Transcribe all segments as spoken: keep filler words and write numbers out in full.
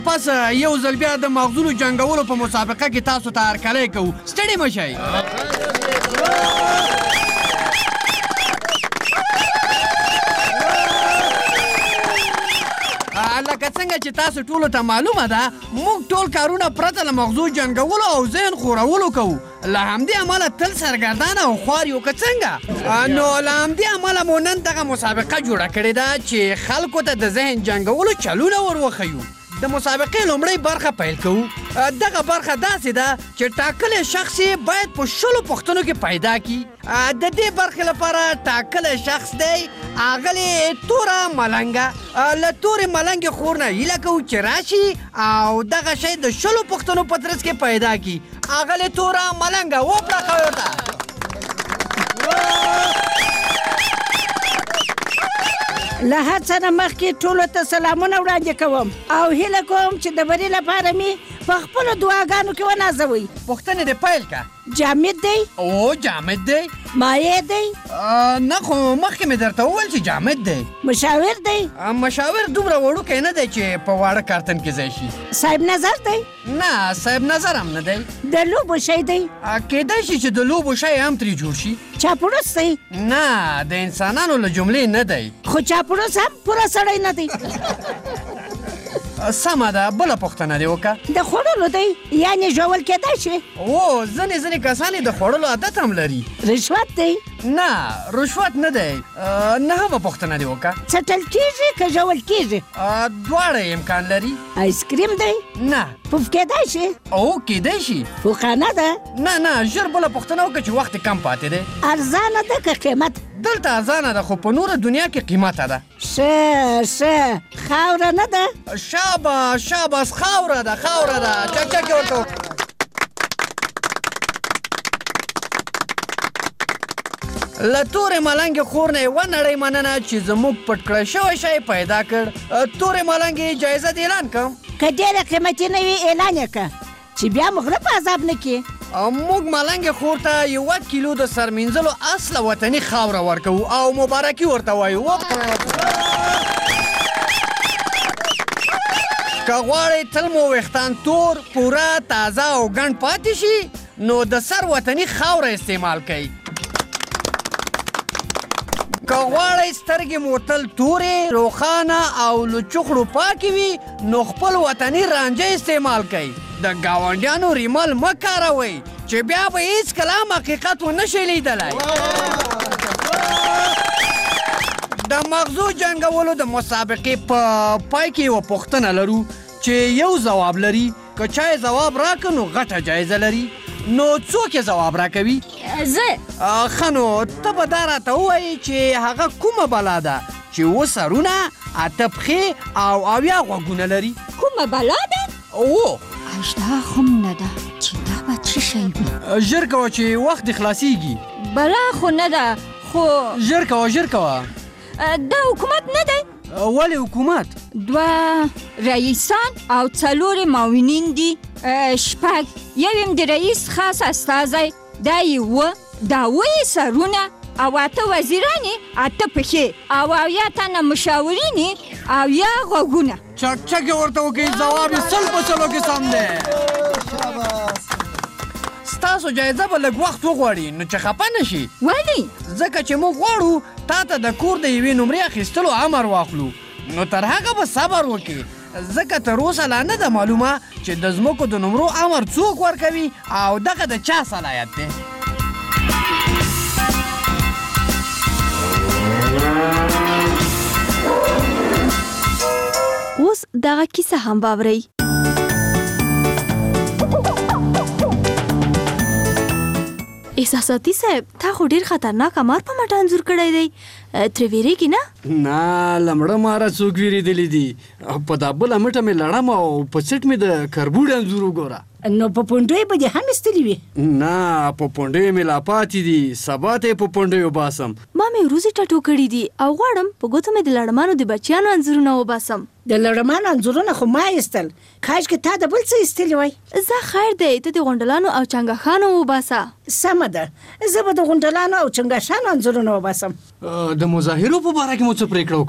پس یو ځل بیا د مغزونو جنګولو په مسابقه کې تاسو ته هرکلی کوو. ستړي مه شئ. لکه څنګه چې تاسو ټولو ته معلومه ده موږ ټول کارونه پرته له مغزو جنګولو او ذهن خورولو کوو. له همدې امله تل سرګردانه او خوار یو که څنګه. نو له همدې امله مو نن دغه مسابقه جوړه کړې ده چې خلکو ته د ذهن جنګولو چلونه ور وښیو. د مسابقې لومړۍ برخه پیل کوو. دغه برخه داسې ده چې ټاکلی شخص باید په شلو پوښتنو کې پیدا کړي. د دې برخې لپاره ټاکلی شخص دی اغلې توره ملنګه. له تورې ملنګې خور نه هیله کوو چې راشي او دغه شی د شلو پوښتنو په ترڅ کې پیدا کړي. اغلې توره ملنګه وپړه ورته. له هر څه نه مخکې ټولو ته سلامونه وړاندې کوم او هیله کوم چې د بري لپاره مې په خپلو دعاګانو کې ونازوئ. پوښتنې دې پیل که. جامد دی؟ او جامد دی. مایع دی؟ نه خو مخکې مې درته وویل چې جامد دی. مشاور دی؟ مشاور دومره وړوکی نه دی چې په واړه کارتن کې ځای شي. صاحب نظر دی؟ نه صاحب نظر هم نه دی. د لوبو شی دی؟ کیدای شي چې د لوبو شی هم ترې جوړ شي. چاپړوس دی؟ نه د انسانانو له جملې نه دی. خو چاپړوس هم پوره سړی نه دی. سمه ده بله پوښتنه دې وکړه. د خوړلو دی یعنې ژول کیدای شي؟ او ځینې ځینې کسان د خوړلو عادت هم لري. رشوت دی؟ نه رشوت نه دی. نهمه پوښتنه دې وکړه. څټل کیږي که ژول کیږي؟ دواړه امکان لري. آیس کریم دی؟ نه. پوف کیدای شي؟ او کیدای شي. پوخانه ده؟ نه نه ژر بله پوښتنه وکړه چې وخت کم پاتې دی. ارزانه ده که قیمت؟ دلته ارزانه ده خو په نوره دنیا کې قیمته ده. ښه ښه خاوره نه ده؟ شاباس شاباس خاوره ده خاوره ده. چک چک یې ورته وکړه. له تورې ملنګې خور نه یې ونړئ مننه چې زموږ پټ کړی شوی شی پیدا کړ. تورې ملنګې جایزه دې اعلان کړم. که ډېره قیمتي نه وي اعلان یې کړه چې بیا موږ غره په عذاب نه کړي. موږ ملنګې خور ته یوه کیلو د سرمینځلو اصله وطني خاوره ورکوو او مبارکي ورته وایو. که غواړئ تل مو ویښتان تور پوره تازه او ګڼ پاتې شي نو د سر وطني خاوره استعمال کړئ. که غواړئ سترګې مو تل تورې روښانه او له چخړو پاکې وي نو خپل وطني رانجه استعمال کړئ. د ګاونډیانو ریمل مه کاروئ چې بیا به هېڅکله هم حقیقت ونه شئ لیدلی. د مغزو جنګولو د مسابقې په پای کې یوه پوښتنه لرو چې یو ځواب لري. که چا یې ځواب راکړه نو غټه جایزه لري. نو څوک یې ځواب راکوي؟ زه. ښه نو ته به دا راته ووایې چې هغه کومه بلا ده چې اووه سرونه اته پښې او اویا غوږونه لري؟ کومه بلا ده؟ او اژدها خم نه ده چې دا به څه شی وي؟ ژر کوه چې وخت دې خلاصیږي. بلا خو نه ده خو ژر کوه ژر کوه. دا حکومت نه دی؟ ولې حکومت؟ دوه رئیسان او څلور معاونین دي. شپږ یو یم د رئیس خاص استازی دا یې اووه دا اووه یې سرونه او اته وزیران یې اته پښې او اویا تنه مشاورین یې اویا غوږونه. چک چک یې ورته وکړئ. ځواب یې سل په سلو کې سم دی. ستاسو جایزه به لږ وخت وغواړي نو چې خفه نه شي. ولې؟ ځکه چې موږ غواړو تا ته د کور د یوې نمرې اخیستلو امر واخلو. نو تر هغه به صبر وکړي ځکه تر اوسه لا نه ده معلومه چې د ځمکو د نمرو امر څوک ورکوي او دغه د چا صلاحیت دی. اوس دغه کیسه هم واورئ. احساساتي صاحب تا خو ډېر خطرناک مار په مټ انځور کړی دی. ترې ویرېږي نه؟ نه له مړه ماره څوک ویرېدلی دي. په دا بله مټه مې لړم او په سیټ مې د کربوړ انځور وګوره. نو په پونډیو به دې هم ایستلي وي؟ نه په پونډیو مې لا پاتې دي. سبا ته یې په پونډیو باسم. ما مې وروځې ټاټو کړي دي او غواړم په ګوتو مې د لړمانو د بچیانو انځورونه وباسم. د لړمانو انځورونه خو ما ایستل. کاشکې تا د بل څه ایستلي وای. زه خیر دی ته د غونډلانو او چنګښانو وباسه. سمه ده زه به د غونډلانو او چنګښانو انځورونه وباسم. د مظاهرو په باره کې مو څه پرېکړه وکړه؟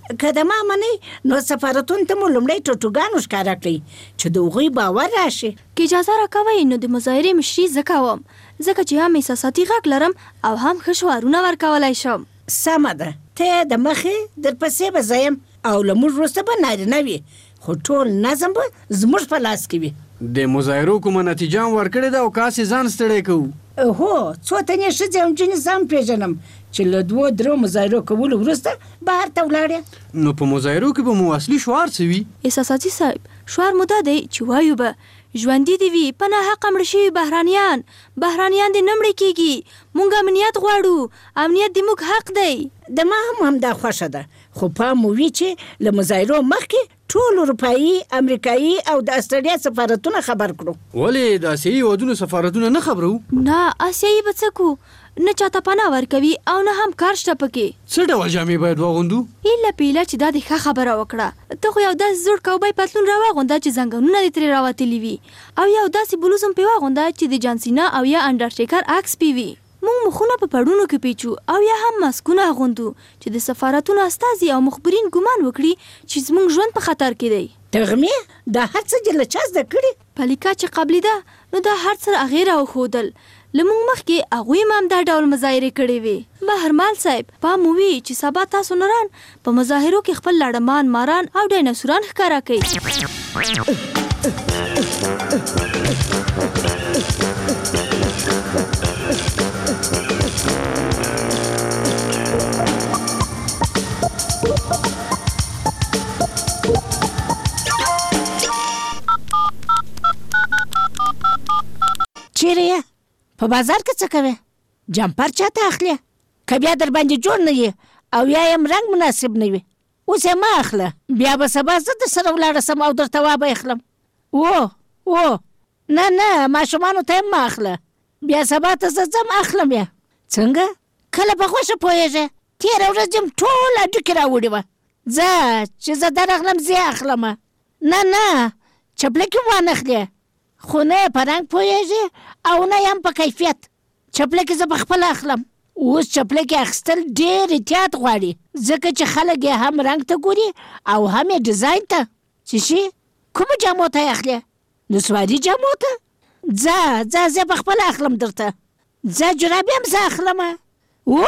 که د ما منئ نو سفارتونو ته مو لومړی ټوټوګانو ښکاره کړئ چې د هغوی باور راشي. که اجازه راکوئ نو د مظاهرې مشري زه کوم، ځکه چې هم احساساتي غږ لرم او هم ښه شعارونه ورکولی شم. سمه ده، ته د مخې درپسې به زه یم او له موږ وروسته به نارینه وي، خو ټول نظم به زموږ په لاس کې وي. د مظاهرو کومه نتیجه هم ورکړې ده او کاسې ځان ستړی کوو؟ هو، څو تنې ښځې او نجونې زه هم پېژنم چې له دوو درو مظاهرو کولو وروسته بهر ته ولاړې. نو په مظاهرو کې به مو اصلي شعار څه وي؟ احساساتي صاحب، شعار مو دا دی چې وایو به ژوندي دې وي په ناحقه مړه شوي بهرانیان، بهرانیان دې نه مړه کېږي، موږ امنیت غواړو، امنیت دې موږ حق دی. د ما هم همدا خوښه ده، خو پام مو وي چې له مظاهرو مخکې ټول اروپایي، امریکایي او د استرالیا سفارتونه خبر کړو. ولې د اسیایي هېوادونو سفارتونه نه خبرو؟ نه، اسیایي به څه کو، نه چاته پناه ورکوي او نه هم کار شته پکې. څه ډول جامې باید واغوندو؟ ایله پیله چې دا دې ښه خبره وکړه، ته خو یو داسې زوړ کوبی پتلون راواغونده چې زنګنونه دې ترې راوتلي وي، او یو داسې بلوز هم پې واغونده چې د جانسینا او یا انډرټیکر عکس پې وي. موږ مخونه په پړونو کې پیچو او یا هم ماسکونه اغوندو چې د سفارتونو استازي او مخبرین ګمان وکړي چې زموږ ژوند په خطر کې دی. تغمې دا هر څه دې له چا زده کړي؟ پلیکا چې قبلي ده نو دا هر څه هغې راوښودل، له موږ مخکې هغوی هم همدا ډول مظاهرې کړې وې. بهرمال صاحب، پام مو وي چې سبا تاسو نران په مظاهرو کې خپل لړمان، ماران او ډایناسوران ښکاره کوي. چیرې یې؟ په بازار کې څه کوې؟ جمپر چاته اخلې؟ که بیا در باندې جوړ نه یې او یا یم رنګ مناسب نه وي، اوس یې مه اخله، بیا به سبا زه در سره ولاړه سم او درته وابه اخلم. و و نه نه، ماشومانو ته هم مه اخله، بیا سبا ته زه ځم اخلم یې. څنګه؟ کله په خوښه پوهېږې؟ تېره ورځ یم ټول هډوکې راوړې وه، ځه چې زه درغلم زه یې اخلمه. نه نه، چپلکې وانخلې، خو نه یې په رنګ پوهېږې او نه هم په کیفیت. چپلکې زه په خپله اخلم. اوس چپلکې اخیستل ډېر احتیاط غواړي، ځکه چې خلک یې هم رنګ ته ګوري او هم یې ډیزاین ته. چې شي کومو جامو ته یې اخلې؟ نسواري جامو ته؟ ځه ځه زه په خپله اخلم درته. ځه جرابې هم زه اخلمه. و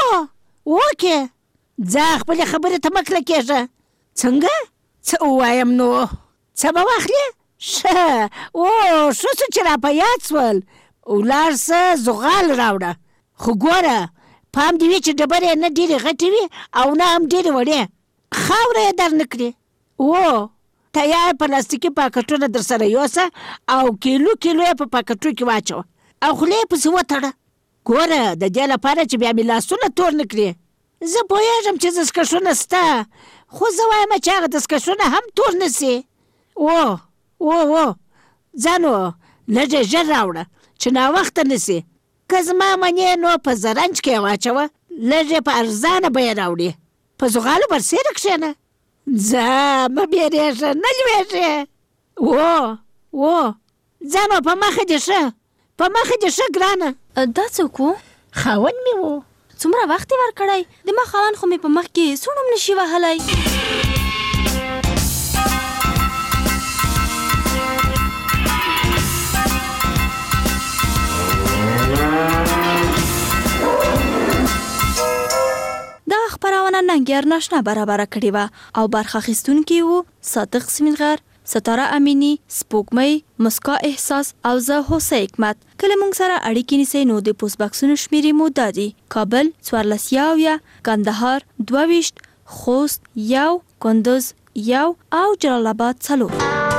وکې ځه خپلې خبرې ته مه کلکېږه. څنګه؟ څه ووایم نو؟ څه به واخلې؟ ښه او ښه سو چې را په یاد سول، ولاړ څه زغال راوړه، خو ګوره پام دې وي چې ډبرې نه ډېرې غټې وي او نه هم ډېرې وړې، خاوره یې در نه کړي. و تیار پلاستیکي پاکټونه در سره یوسه او کیلو کیلو یې په پاکټو کې واچوه او خولې یې پسې وتړه. ګوره د دې لپاره چې بیا مې لاسونه تور نه کړي. زه پوهېږم چې دستکشونه سته، خو زه وایم چې هغه دستکشونه هم تور نه سي. و و و ځه نو لږ یې ژر راوړه چې ناوخته نه سي. که زما منې نو په زرنج کې یې واچوه، لږ یې په ارزانه بیه راوړي. په زغالو برسېره کښېنه. ځه مه بیرېږه، نه لوېږې. و و ځه نو په مخه دې ښه، په مخه دې ښه ګرانه. دا څوک و؟ خاوند مې و. څومره وخت یې ورکړی؟ د ما خاوند خو مې په مخ کې سوڼ هم نشي وهلی. دا خپرونه ننګیار ناشنا برابره کړې وه او برخه اخیستونکي وو صادق سمیلغر، ستاره امینی، سپوږمۍ، مسکا احساس او زه هوسه حکمت. کله موږ سره اړیکې نیسئ نو د پوسټ بکسونو شمیرې مو دا دي: کابل څوارلس یاویه، کندهار دوه ویشت، خوست یو، کندوز یو او جلال آباد څلور.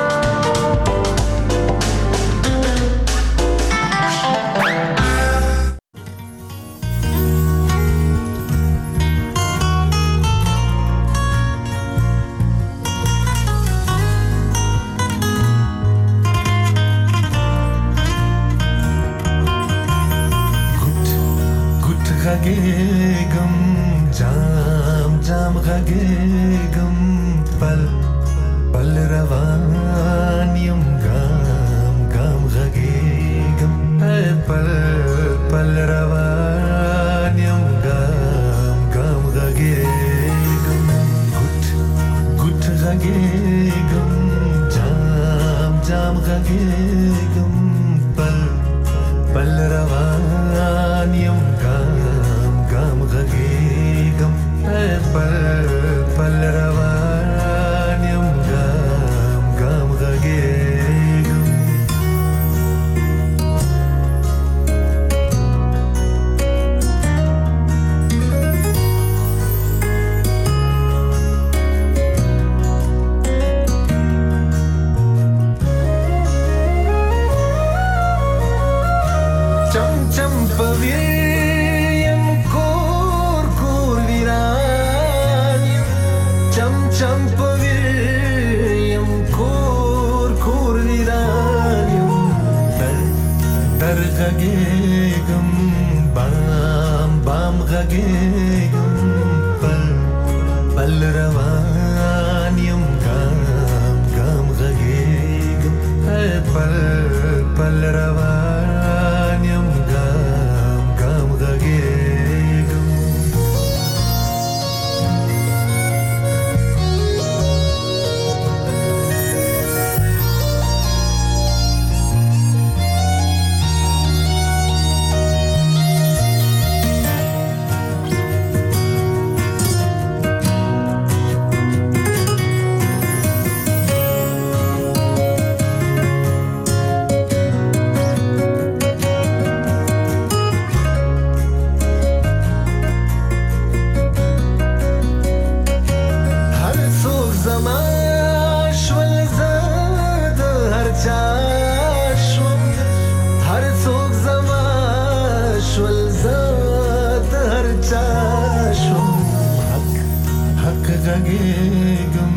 غږېږم جام جام غږېږم پل پل روان یم ګام ګام غږېږم پل پل روان یم ګام ګام غږېږم ګوټ جام غږېږم پل پل روان یم ګام ګام غږېږم پل پل روان یم ګام ګام غږېږم چم چم پویم کور کور ویران چم چم پویم کور کور ویران در در غږېږم بام بام غږېږم پل پل روان یم ګام ګام غږېږم پل پل روان یم ګام ګام غږېږم هر څوک زما شول زه د هر چا شوم هر څوک زما شول زه د هر چا شوم حق حق غږېږم